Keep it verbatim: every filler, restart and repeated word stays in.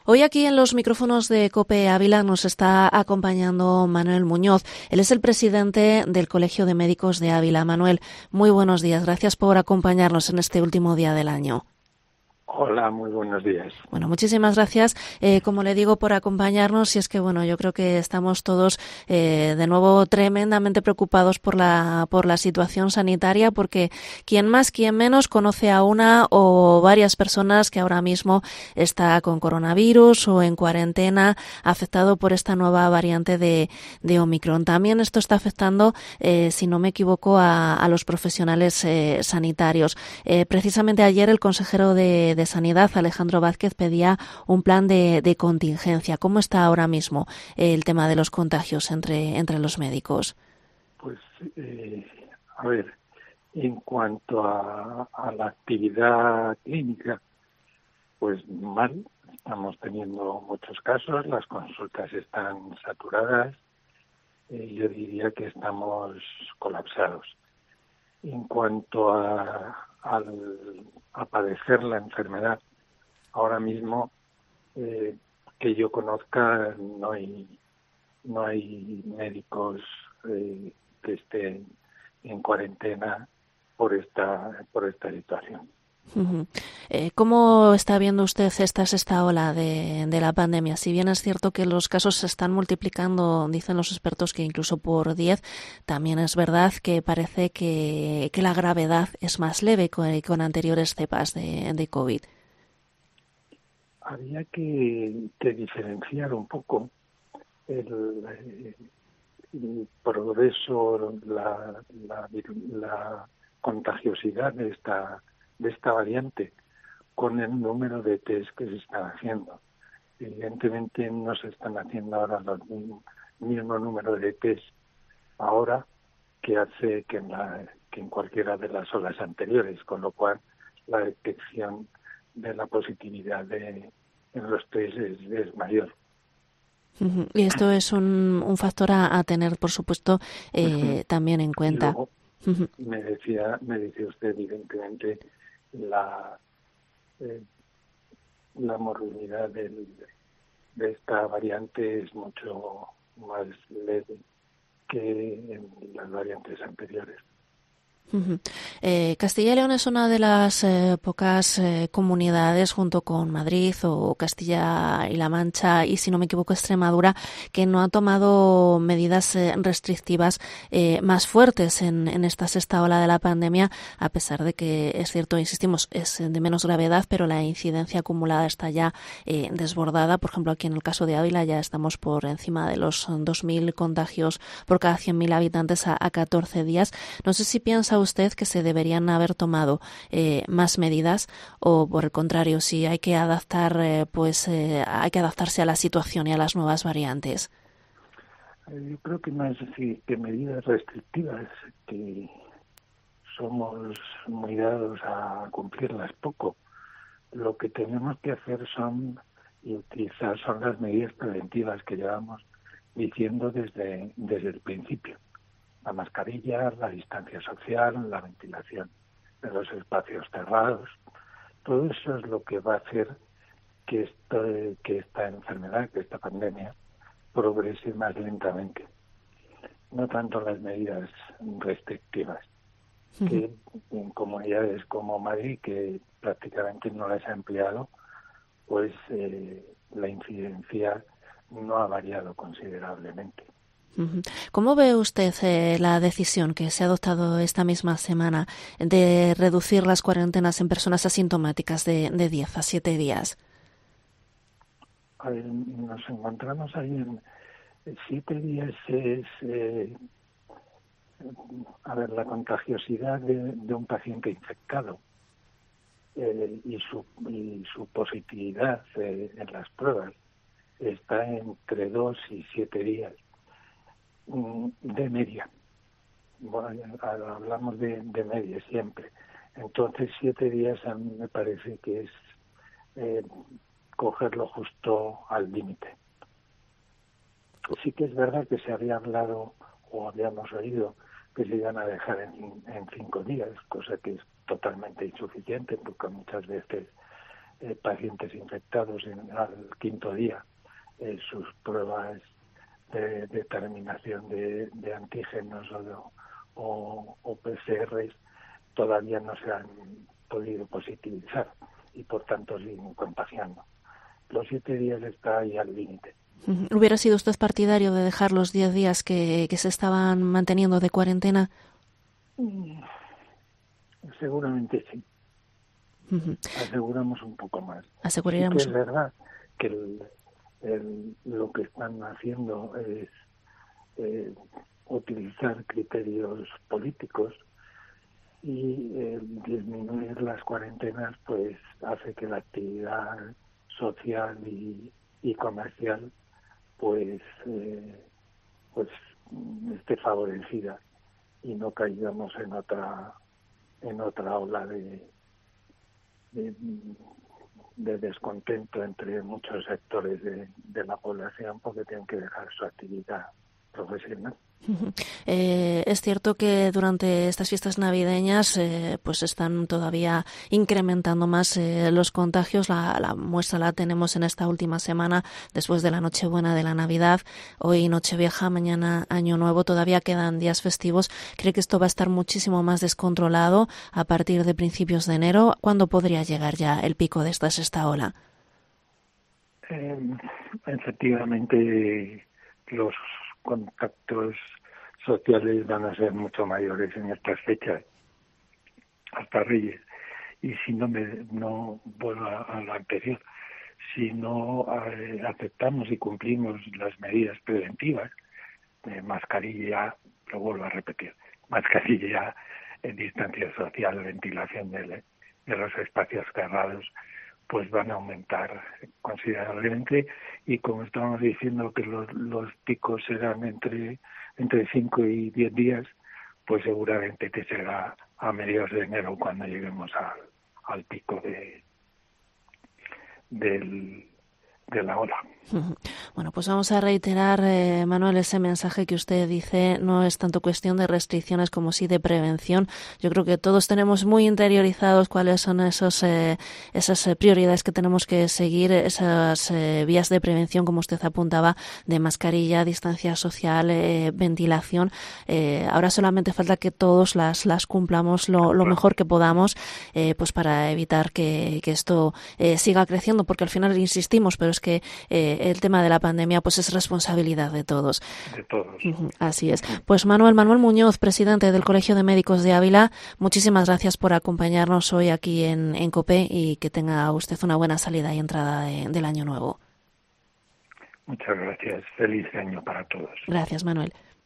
Hoy aquí en los micrófonos de COPE Ávila nos está acompañando Manuel Muñoz. Él es el presidente del Colegio de Médicos de Ávila. Manuel, muy buenos días. Gracias por acompañarnos en este último día del año. Hola, muy buenos días. Bueno, muchísimas gracias, eh, como le digo, por acompañarnos. Y es que, bueno, yo creo que estamos todos eh, de nuevo tremendamente preocupados por la por la situación sanitaria, porque quien más, quien menos conoce a una o varias personas que ahora mismo está con coronavirus o en cuarentena, afectado por esta nueva variante de, de Omicron. También esto está afectando, eh, si no me equivoco, a, a los profesionales eh, sanitarios. Eh, precisamente ayer el consejero de de Sanidad, Alejandro Vázquez, pedía un plan de, de contingencia. ¿Cómo está ahora mismo el tema de los contagios entre, entre los médicos? Pues, eh, a ver, en cuanto a, a la actividad clínica, pues mal, estamos teniendo muchos casos, las consultas están saturadas, eh, yo diría que estamos colapsados. En cuanto a, al, a padecer la enfermedad, ahora mismo, eh, que yo conozca, no hay no hay médicos eh, que estén en cuarentena por esta por esta situación. Uh-huh. Eh, ¿Cómo está viendo usted esta sexta ola de, de la pandemia? Si bien es cierto que los casos se están multiplicando, dicen los expertos que incluso por diez, también es verdad que parece que, que la gravedad es más leve con, con anteriores cepas de, de COVID. Había que, que diferenciar un poco el, el progreso, la, la, la contagiosidad de esta de esta variante con el número de test que se están haciendo. Evidentemente no se están haciendo ahora los mismos mismo número de test ahora que hace que en, la, que en cualquiera de las olas anteriores, con lo cual la detección de la positividad de, en los test es, es mayor. Uh-huh. Y esto es un, un factor a, a tener, por supuesto, eh, Uh-huh. también en Y cuenta. luego Uh-huh. me decía, me decía usted evidentemente la eh, la morbilidad del, de esta variante es mucho más leve que en las variantes anteriores. Uh-huh. Eh, Castilla y León es una de las eh, pocas eh, comunidades, junto con Madrid o Castilla y La Mancha y, si no me equivoco, Extremadura, que no ha tomado medidas eh, restrictivas eh, más fuertes en, en esta sexta ola de la pandemia, a pesar de que es cierto, insistimos, es de menos gravedad, pero la incidencia acumulada está ya eh, desbordada. Por ejemplo, aquí en el caso de Ávila ya estamos por encima de los dos mil contagios por cada cien mil habitantes a, a catorce días. No sé si piensa usted que se deberían haber tomado eh, más medidas o, por el contrario, si hay que adaptar, eh, pues eh, hay que adaptarse a la situación y a las nuevas variantes? Yo creo que más sí, que medidas restrictivas, que somos muy dados a cumplirlas poco. Lo que tenemos que hacer son y utilizar son las medidas preventivas que llevamos diciendo desde desde el principio. La mascarilla, la distancia social, la ventilación de los espacios cerrados. Todo eso es lo que va a hacer que, esto, que esta enfermedad, que esta pandemia, progrese más lentamente. No tanto las medidas restrictivas, que en comunidades como Madrid, que prácticamente no las ha empleado, pues eh, la incidencia no ha variado considerablemente. ¿Cómo ve usted eh, la decisión que se ha adoptado esta misma semana de reducir las cuarentenas en personas asintomáticas de, de diez a siete días? A ver, nos encontramos ahí en siete días es, eh, a ver, la contagiosidad de, de un paciente infectado eh, y, su, y su positividad eh, en las pruebas está entre dos y siete días de media. Bueno, hablamos de, de media siempre. Entonces, siete días a mí me parece que es eh, cogerlo justo al límite. Sí que es verdad que se había hablado o habíamos oído que se iban a dejar en, en cinco días, cosa que es totalmente insuficiente porque muchas veces eh, pacientes infectados en, al quinto día eh, sus pruebas de determinación de, de antígenos o, de, o, o P C Rs todavía no se han podido positivizar y por tanto siguen contagiando. Los siete días está ahí al límite. ¿Hubiera sido usted partidario de dejar los diez días que, que se estaban manteniendo de cuarentena? Mm, seguramente sí. Uh-huh. Aseguramos un poco más. Aseguraríamos. Sí que es verdad que el, el, lo que están haciendo es eh, utilizar criterios políticos y eh, disminuir las cuarentenas, pues hace que la actividad social y, y comercial pues eh, pues esté favorecida y no caigamos en otra en otra ola de, de, de descontento entre muchos sectores de, de la población porque tienen que dejar su actividad profesional. Eh, es cierto que durante estas fiestas navideñas eh, pues están todavía incrementando más eh, los contagios. La, la muestra la tenemos en esta última semana después de la Nochebuena, de la Navidad. Hoy Nochevieja, mañana Año Nuevo. Todavía quedan días festivos. ¿Cree que esto va a estar muchísimo más descontrolado a partir de principios de enero? ¿Cuándo podría llegar ya el pico de esta sexta ola? Eh, efectivamente, los contactos sociales van a ser mucho mayores en estas fechas, hasta Reyes. Y si no me no vuelvo a, a lo anterior, si no eh, aceptamos y cumplimos las medidas preventivas, de mascarilla, lo vuelvo a repetir, mascarilla, en distancia social, ventilación de, de los espacios cerrados, pues van a aumentar considerablemente y como estábamos diciendo que los, los picos serán entre entre cinco y diez días, pues seguramente que será a mediados de enero cuando lleguemos al, al pico de del de la ola. Bueno, pues vamos a reiterar, eh, Manuel, ese mensaje que usted dice, no es tanto cuestión de restricciones como sí de prevención. Yo creo que todos tenemos muy interiorizados cuáles son esos eh, esas eh, prioridades que tenemos que seguir, esas eh, vías de prevención, como usted apuntaba, de mascarilla, distancia social, eh, ventilación. Eh, ahora solamente falta que todos las las cumplamos lo, lo mejor que podamos, eh, pues para evitar que, que esto eh, siga creciendo, porque al final insistimos, pero es que eh, el tema de la pandemia pues es responsabilidad de todos. De todos. Uh-huh, así es. Pues Manuel, Manuel Muñoz, presidente del Colegio de Médicos de Ávila, muchísimas gracias por acompañarnos hoy aquí en, en COPE y que tenga usted una buena salida y entrada de, del año nuevo. Muchas gracias. Feliz año para todos. Gracias, Manuel.